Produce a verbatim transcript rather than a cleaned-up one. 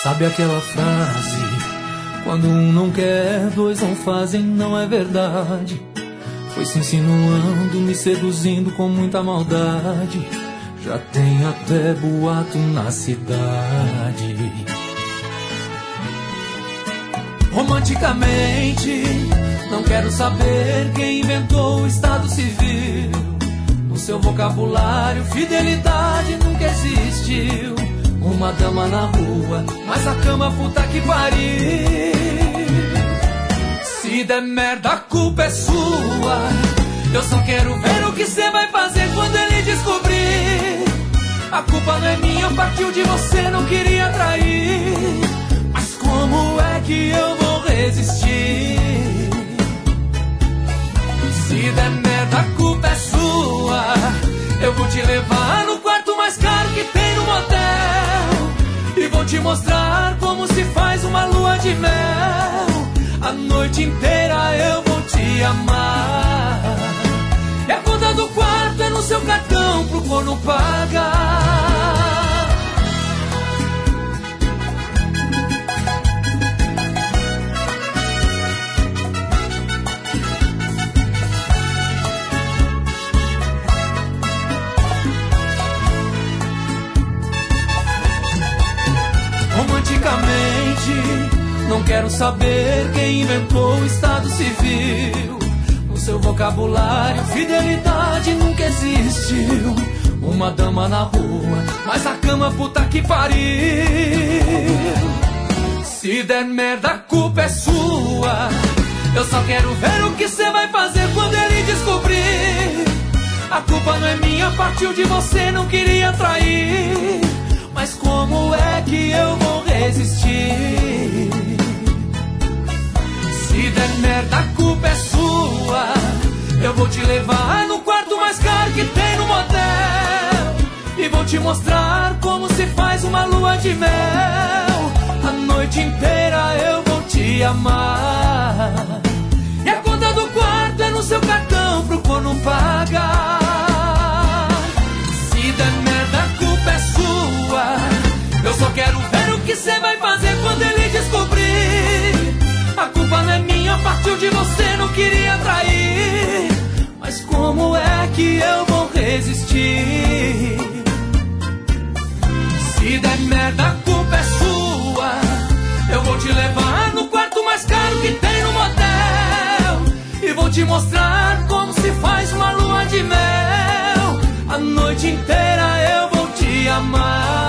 Sabe aquela frase? Quando um não quer, dois não fazem, não é verdade. Foi se insinuando, me seduzindo com muita maldade. Já tem até boato na cidade. Romanticamente, não quero saber quem inventou o Estado Civil. No seu vocabulário, fidelidade nunca existiu. Uma dama na rua, mas a cama puta que pariu. Se der merda, a culpa é sua. Eu só quero ver o que cê vai fazer quando ele descobrir. A culpa não é minha, partiu de você, não queria trair. Mas como é que eu vou resistir? Se der merda, a culpa é sua. Eu vou te levar no quarto mais caro que tem no motel. E vou te mostrar como se faz uma lua de mel. A noite inteira eu vou te amar. E a conta do quarto é no seu cartão pro corno pagar. Romanticamente, não quero saber quem inventou o Estado Civil. No seu vocabulário, fidelidade nunca existiu. Uma dama na rua, mas a cama puta que pariu. Se der merda, a culpa é sua. Eu só quero ver o que cê vai fazer quando ele descobrir. A culpa não é minha, partiu de você, não queria trair. Mas como é que eu vou resistir? Se der merda, a culpa é sua. Eu vou te levar no quarto mais caro que tem no motel. E vou te mostrar como se faz uma lua de mel. A noite inteira eu vou te amar. E a conta do quarto é no seu cartão pro corno pagar. Se der merda, a culpa é sua. Eu só quero ver o que cê vai fazer quando ele descobrir. A culpa não é minha, partiu de você, não queria trair. Mas como é que eu vou resistir? Se der merda, a culpa é sua. Eu vou te levar no quarto mais caro que tem no motel. E vou te mostrar como se faz uma lua de mel. A noite inteira eu vou te amar.